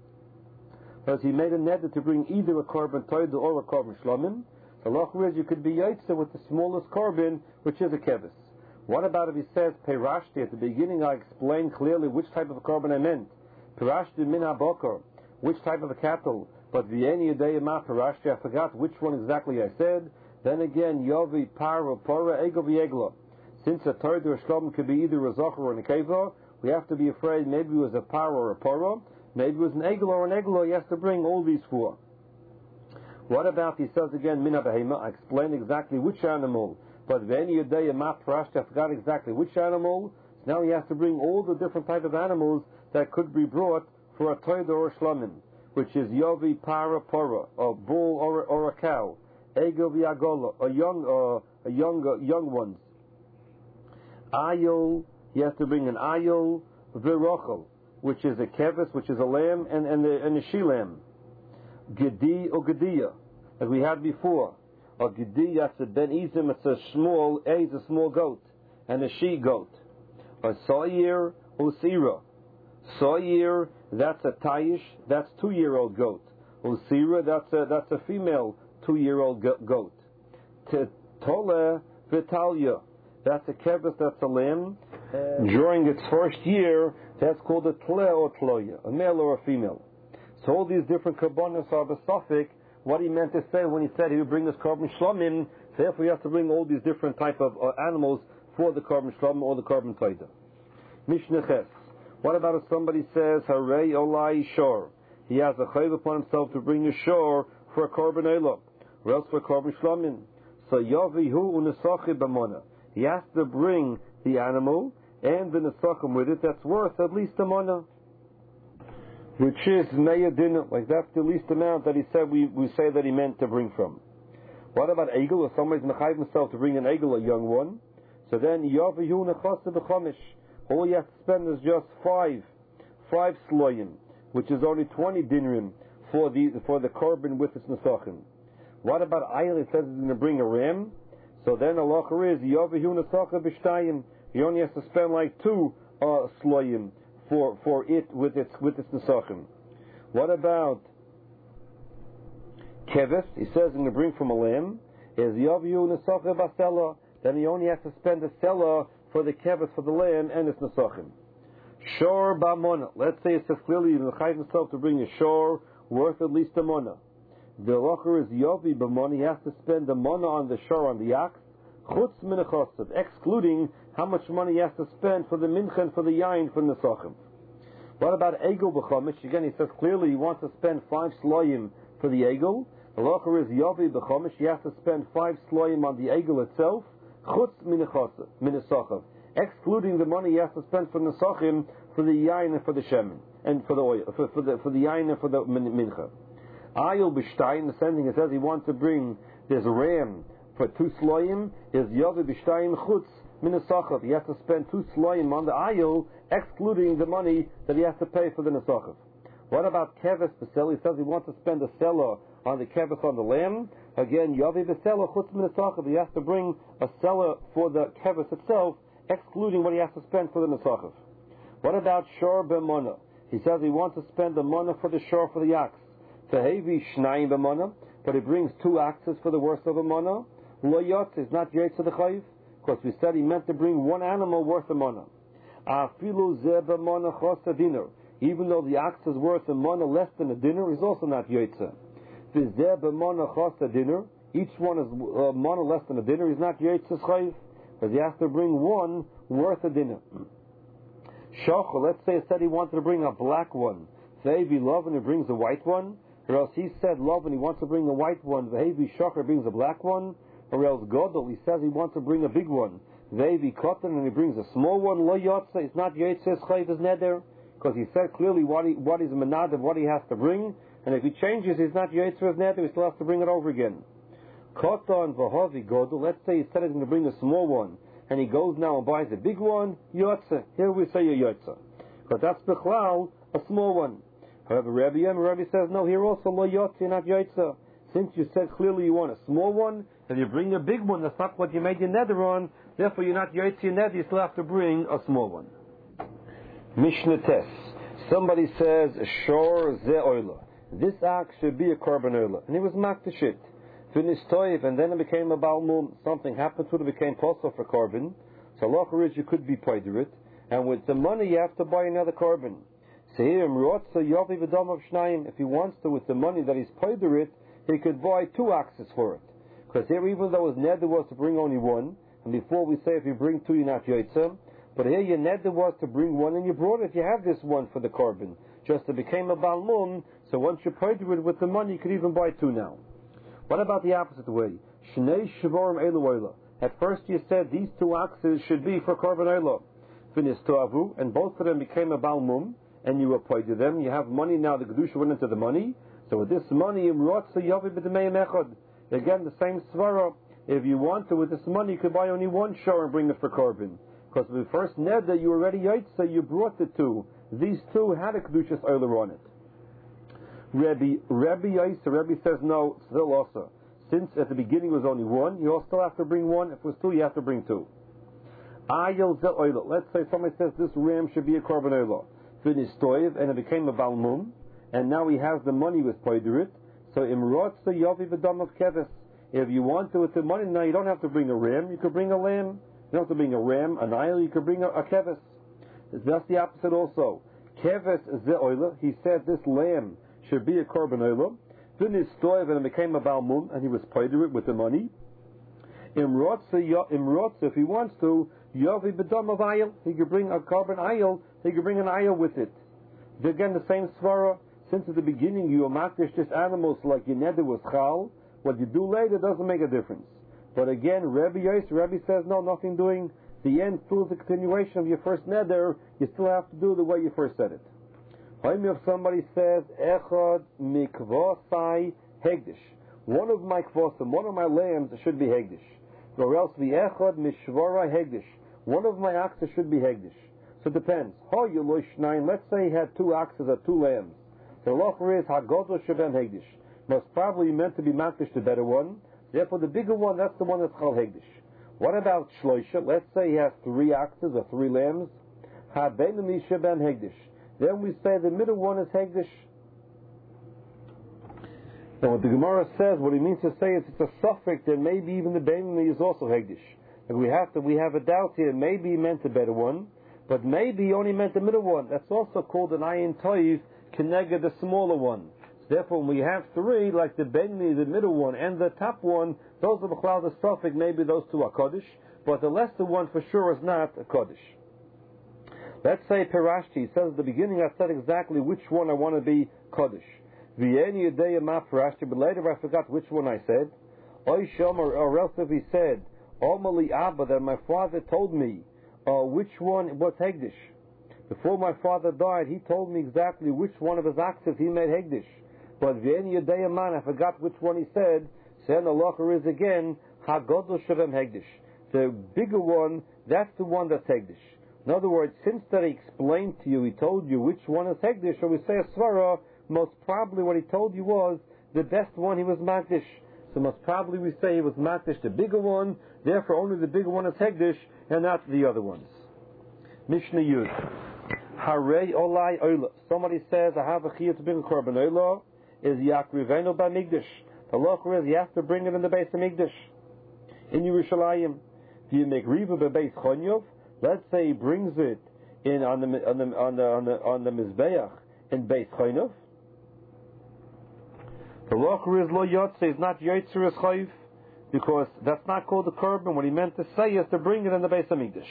Because he made a neder to bring either a korban toid or a korban shlomim. The law is you could be yaitza with the smallest korban, which is a keves. What about if he says perashti? At the beginning I explained clearly which type of a korban I meant. Perashti min habokar, which type of a cattle. But v'yeni yedei ma perashti, I forgot which one exactly I said. Then again, yovi par or pora ego v'yegla. Since a toid or a shlomim could be either a zocher or an akeva, we have to be afraid maybe it was a par or a pora. Maybe it was an egel or an egel. He has to bring all these four. What about, he says again, mina behema? I explained exactly which animal, but v'eni yedei ma parashti, I forgot exactly which animal. So now he has to bring all the different type of animals that could be brought for a toida or a shlomim, which is yovi, para, pora, a bull or a, or a cow, egel v'agola, a young, uh, a young, uh, young ones. Ayol, he has to bring an ayol, v'rochel, which is a keves, which is a lamb, and, and, a, and a she-lamb. Gedi or Gediya, as we had before. A Gedi, that's a Ben Izim, it's a small, A is a small goat, and a she-goat. A Sayir or Sira. Sayir, that's a Tayish, that's two-year-old goat. Or Sira, that's a, that's a female two-year-old goat. Tole Vitalia, that's a keves, that's a lamb. Uh, During its first year, that's called a tle or tloya, a male or a female. So all these different karbonos are besophic. What he meant to say when he said he would bring this korban shlomim, therefore he has to bring all these different type of uh, animals for the korban shlomim or the korban toida. Mishnah Ches. What about if somebody says Harei olai shor? He has a chayv upon himself to bring a shor for a korban olah, or else for a korban shlomim. So yavihu unesachi b'mona. He has to bring the animal and the nesachim with it that's worth at least a mona, which is meya dinner, like that's the least amount that he said we, we say that he meant to bring from. What about egel? If somebody's mechayiv himself to bring an egel, a young one, so then yavihu nechasa b'chomish. All you have to spend is just five, five sloyim, which is only twenty dinrim for the for the korban with its nesachim. What about ayil? It says he's going to bring a ram, so then Allah is yavihu nesacha b'shtayim. He only has to spend like two uh, sloyim for for it with its with its nesachim. What about keves? He says he's going to bring from a lamb. Is yavihu nesacha basela? Then he only has to spend a selah for the keves, for the lamb, and its nesachim. Shor ba'mona. Let's say it says clearly he mechayiv himself to bring a shor worth at least a mona. The locher is yovi b'mona. He has to spend a mona on the shor, on the ox, chutz min achosav, excluding how much money he has to spend for the mincha and for the yain for the nesachim. What about egel b'chomish? Again, he says clearly he wants to spend five sloyim for the egel. The locher is yovi b'chomish. He has to spend five sloyim on the egel itself, chutz min achosav, excluding the money he has to spend for nesachim, for the yain and for the shemen, and for the oil, for, for the for the yain and for the mincha. Ayil b'shtayim, the same thing. It says he wants to bring this ram for two sloyim. Is yovi b'shtayim chutz minasachav. He has to spend two sloim on the ayil, excluding the money that he has to pay for the nesachav. What about keves b'sel? He says he wants to spend a seller on the keves on the lamb. Again, yavi b'sel chutz minasachav. He has to bring a seller for the keves itself, excluding what he has to spend for the nesachav. What about shor b'mona? He says he wants to spend the money for the shor for the ox. Tehevi shnayim b'mona, but he brings two oxes for the worth of a mana. Lo yotz is not yotz of the chayiv, because we said he meant to bring one animal worth a mana. Afilu ze b'mona chos a dinar. Even though the ox is worth a mana less than a dinner, is also not yotze. V'ze b'mona chos a dinar. Each one is a mana less than a dinner. Is not yotze chayiv, because he has to bring one worth a dinner. Shachol, let's say he said he wanted to bring a black one. Ve'evi love, and he brings a white one. Or else he said love and he wants to bring a white one. Ve'evi shachar brings a black one. Or else Godel, he says he wants to bring a big one. Ve'evi cotton, and he brings a small one. Lo yotze, it's not yotzes chayv is neder, because he said clearly what he what is menad of what he has to bring. And if he changes, he's not yotzes neder. He still has to bring it over again. Cotton v'havi Godel. Let's say he said he's going to bring a small one, and he goes now and buys a big one. Yotze. Here we say a yotze, but that's bechlal a small one. However, Rabbi Yem, Rabbi says, no, here also lo yotze, not yotze. Since you said clearly you want a small one, and you bring a big one, that's not what you made your neder on, therefore you're not yotze neder, you still have to bring a small one. Mishnah Tes. Somebody says, shor ze oila. This ox should be a korban oila. And he was makdish it. Finished toiv, and then it became a balmum. Something happened to it, it became posel for korban. So locher is you could be paid it, and with the money you have to buy another korban. If he wants to, with the money that he's paid to it, he could buy two oxes for it. Because here, even though his neder was to bring only one, and before we say if you bring two, you're not yotzeh, but here your neder was to bring one, and you brought it. You have this one for the korban. Just it became a balmum, so once you paid to it with the money, you could even buy two now. What about the opposite way? Shnei shvorim elu oila. At first you said these two oxes should be for korban oila. Finis toavu, and both of them became a balmum, and you applied to them, you have money now, the Kedusha went into the money, so with this money, again, the same svara, if you want to, with this money, you could buy only one shor and bring it for korban, because the first neder, you already yotze, you brought the two, these two had a Kedusha's oiler on it. Rebbe, Rebbe Yosef, Rebbe says no, still also, since at the beginning was only one, you still have to bring one, if it was two, you have to bring two. Ayel ze oiler, let's say somebody says this ram should be a korban oiler. Finished toiv, and it became a balmum, and now he has the money with paydurit. So imrotz the yavi v'dam of keves. If you want to with the money, now you don't have to bring a ram. You could bring a lamb. You don't have to bring a ram, an ayil. You could bring a, a keves. That's the opposite also. Keves ze oila. He said this lamb should be a korban oila. Finished toiv, and it became a balmum, and he was paydurit with the money. Imrotz imrotz if he wants to yavi v'dam of ayil. He could bring a korban ayil. He could bring an ayah with it. Again, the same svara. Since at the beginning you amakish just animals like your neder was chal, what you do later doesn't make a difference. But again, Rabbi Yosef, Rabbi says no, nothing doing. The end proves the continuation of your first neder. You still have to do the way you first said it. If somebody says echad mikvosai hegdish, one of my kvosim, one of my lambs should be hegdish, or else the echad mishvara hegdish, one of my oxes should be hegdish. So it depends. Let's say he had two oxes or two lambs. The locher is hagodol sheben hegdish. Most probably meant to be makdish, the better one. Therefore, the bigger one, that's the one that's called hegdish. What about shloisha? Let's say he has three oxes or three lambs. Habenami sheben hegdish. Then we say the middle one is hegdish. Now, what the Gemara says, what he means to say is it's a suffix that maybe even the benami is also hegdish. And we have to, we have a doubt here. Maybe he meant the better one. But maybe he only meant the middle one. That's also called an ayin toiv keneged the smaller one. So therefore, when we have three, like the benni, the middle one, and the top one, those are b'chlal the suffix. Maybe those two are kodesh, but the lesser one for sure is not a kodesh. Let's say Perashti says at the beginning, I said exactly which one I want to be kodesh. V'yeni yedei ma Perashti, but later I forgot which one I said. Oy shomer, or else if he said, Omali Abba, that my father told me. Uh, which one was Hegdish? Before my father died, he told me exactly which one of his oxes he made Hegdish. But V'en Yedei Man, I forgot which one he said. Then the locher is again, Hagodol Shavem Hegdish. the bigger one, that's the one that's Hegdish. In other words, since that he explained to you, he told you which one is Hegdish, so we say a Svara, most probably what he told you was the best one he was Makdish. So most probably we say he was Makdish the bigger one, therefore only the bigger one is Hegdish, and not the other ones. Mishnah Yud. Harei Olai Ola. Somebody says, I have a chiyuv to bring a korban Ola, is Yakrivenu by Migdash. The law is you have to bring it in the base of Migdash. In Yerushalayim. Do you make Riva by base Chonyov? Let's say he brings it in on the on the on the on the, on the Mizbeach in base Chonyov. The law is Lo Yotze is not Yotzer as Chayv, because that's not called the korban. What he meant to say is to bring it in the base of Migdash.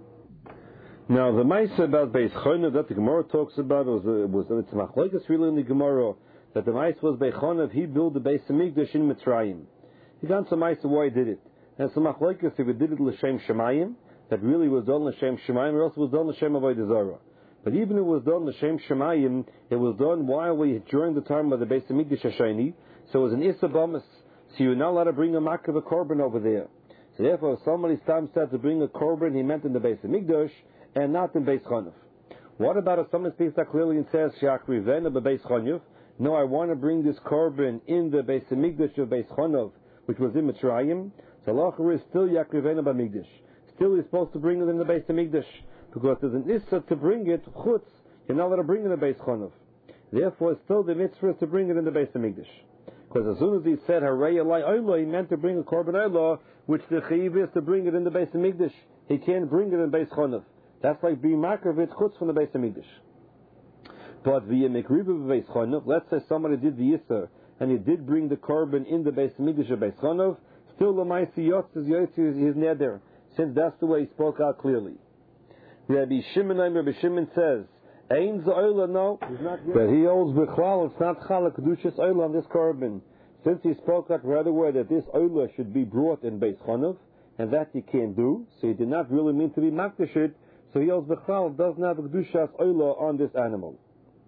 Now the Maisa about Beis Chonav that the Gemara talks about was uh, was it's machlokes really in the Gemara that the Maisa was Beis Chonav, he built the Beis Hamikdash in Mitzrayim. He got some Maisa why he did it, and some machlokes if he did it l'shem Shemayim, that really was done l'shem Shemayim, or else it was done l'shem Avodah Zarah. But even if it was done l'shem Shemayim, it was done while we during the time of the Beis Hamikdash Hasheni, so it was an Issa Bamas, so you're not allowed to bring a Makav a korban over there. So therefore, if somebody said to bring a korban, he meant in the Beis Hamikdash and not in Beis Chonav. What about if someone speaks that clearly and says, Shakrivena beBeis Chonav? No, I want to bring this korban in the Beis Hamikdash of Beis Chonav, which was in Mitzrayim. So Allah is still Yakrivena beMikdash. Still he's supposed to bring it in the Beis Hamikdash, because there's an issa to bring it, chutz, you're not allowed to bring it in the Beis Chonav. Therefore, still the mitzvah is to bring it in the Beis Hamikdash. Because as soon as he said, Harei Elai Ola, he meant to bring a korban Ola, which the chayiv is to bring it in the Beis Hamikdash. He can't bring it in Beis Chonav. That's like being Makarvit Chutz from the Beis Hamikdash. But via Mekriba Beis Chonav, let's say somebody did the Yisr, and he did bring the korban in the Beis Hamikdash of Beis Chonav, still the Maisi Yotz is Yotz is neder, since that's the way he spoke out clearly. Rabbi Shimon, Rabbi Shimon says, Ein Za'ola, no, that he holds B'chlal, it's not Chalak Kedushas Ola on this korban. Since he spoke out right away that this Ola should be brought in Beis Chonav, and that he can't do, so he did not really mean to be Makdashit, so he holds B'chal doesn't have a Kedushas Oila on this animal.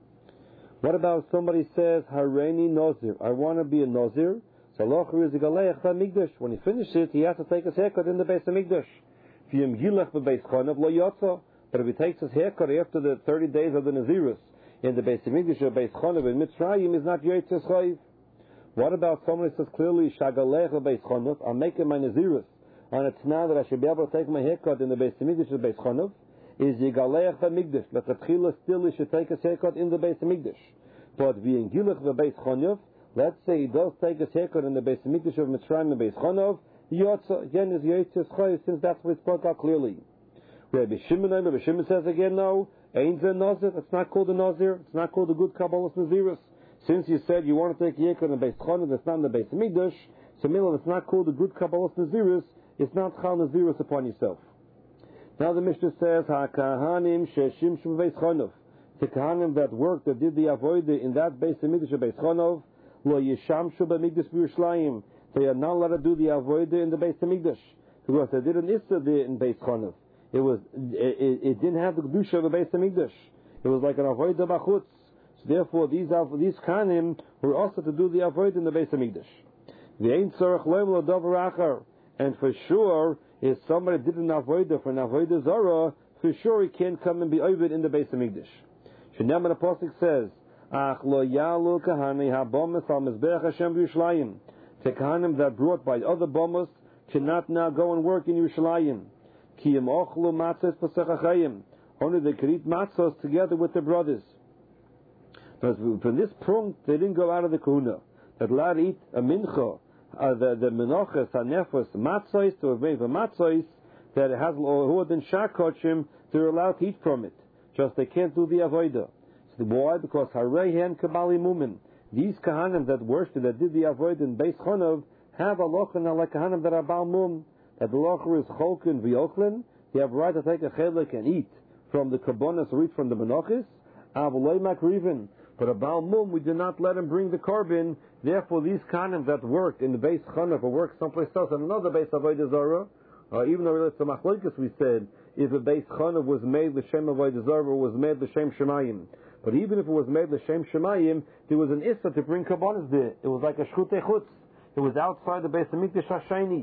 What about if somebody says, Hareini Nozir, I want to be a Nozir, so Allah is a Galeach Migdash. When he finishes it, he has to take his haircut in the Beis Hamikdash. V'yim Gilach B'Beis Chonav Lo Yotza, but if he takes his haircut after the thirty days of the Nazirus in the Beis Hamikdash or Beis Chonav in Mitzrayim, is not Yotzes Chayiv. What about somebody says clearly, Shagalech B'Beis Chonav, I'm making my Nazirus, and it's now that I should be able to take my haircut in the Beis Hamikdash or Beis Chonav, is Yigaleach Hamikdash. But the Tchila still he should take his haircut in the Beis Hamikdash. But being Gilach B'Beis Chonav, let's say he does take his haircut in the Beis Hamikdash of Mitzrayim and Beis Chonav, Yotza again is Yotzes Chayiv, since that's what we spoke out clearly. Rabbi Shimon, Rabbi Shimon says again, no, Ein Ze Nazir, it's not called a Nazir, it's not called a good Kabbalas Nazirus. Since you said you want to take haircut in the Beis Chonav, that's not in the Beis Hamikdash, so Milan, it's not called a good Kabbalas Nazirus, it's not Chal Nazirus upon yourself. Now the Mishnah says, HaKahanim Sheshim Shem Beis Chonav. The Kahanim that worked, that did the avodah in that Beis Hamikdash of Beis Chonav, Lo Yishamshu B'Mikdash B'Yerushalayim. They are not allowed to do the avodah in the Beis Hamikdash, because they did an Issa there in Beis Chonav. It was, it, it, it didn't have the Kedusha of the Beis Hamikdash. It was like an avodah b'chutz. So therefore, these these Kahanim were also to do the avodah in the Beis Hamikdash. The Ein Tzorach Leim Lo Davar Achar. And for sure, if somebody did an avodah for an avodah zara, for sure he can't come and be ovid in the Beis Hamikdash. Shenam and the Apostle says, Ach lo yalu kahani habomas al mizbeach Hashem b'Yerushalayim. The kahanim that brought by other bomas cannot now go and work in Yerushalayim. Ki yim ochlu matzos Pesach HaChaim. Only they could eat matzos together with their brothers. But from this point, they didn't go out of the kahuna. That allowed to eat a mincha, uh, the the menachas hanefos matzos to a veva matzos that it has who had been shakochim, they're allowed to eat from it. Just they can't do the avodah. So why? Because harei kabali mumin. These kahanim that worshipped, that did the avodah in Beis Chonav, have a lochana like kahanim that are bal mum. That the locher is cholkin v'yochlin. They have a right to take a chelik and eat from the kabbonas or eat from the menachis. Avoloi makriven. But a bal mum, we do not let him bring the korban. Therefore, these kahanim that worked in the Beis Chonav or worked someplace else in another Beis Avodah Zarah, uh, even though it's a machlokes, we said if a Beis Chonav was made l'shem Avodah Zarah or was made l'shem Shemayim. But even if it was made l'shem Shemayim, there was an issa to bring kabbonas there. It was like a shchutei chutz. It was outside the Beis Hamikdash Hasheni.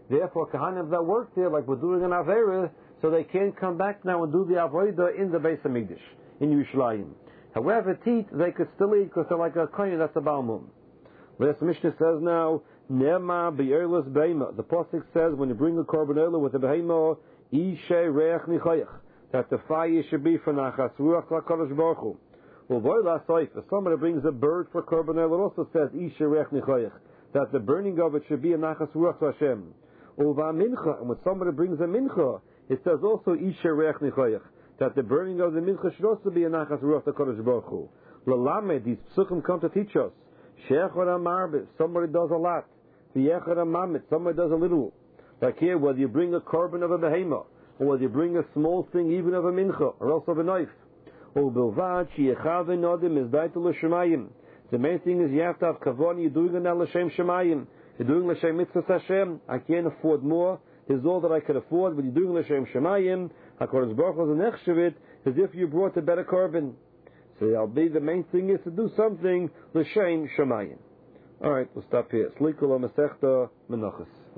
Therefore, Kahanim that work there, like we're doing an Avera, so they can't come back now and do the Avodah in the Beis HaMikdash, in Yerushalayim. However, Tit, they could still eat because they're like a Kohen, that's a Balmum. Last Mishnah says now, Nema Be'erlos Beima. The Pasuk says, when you bring a Korban Olah with a Behema, Ishe Reach Nichayach, that the fire should be for Nachas Ruach HaKadosh Baruch Hu. Well, Voila Saif, if somebody brings a bird for Korban Olah, it also says, Ishe Reach Nichayach, that the burning of it should be a Nachas Ruach Hashem. Uva Mincha, and when somebody brings a Mincha, it says also Ishe Reach Nichayach, that the burning of the Mincha should also be a Nachas Ruach HaKadosh Baruch Hu. L'lamed, these psukim come to teach us. She'echad HaMarbeh, somebody does a lot. V'yechad HaMamit, somebody does a little. Like here, whether you bring a korban of a behema, or whether you bring a small thing even of a mincha, or else of a knife. Or bilvad she'echad v'nodim is daitel l'shemayim. The main thing is you have to have kavon, you're doing it now l'shem shemayim. You're doing l'shem mitzvah Hashem. I can't afford more. This is all that I could afford, but you're doing l'shem shemayim. HaKadosh Baruch Hu is an echshavit, as if you brought a better korban. So I'll be the main thing is to do something l'shem shemayim. All right, we'll stop here. Slikul Masechta Menachos.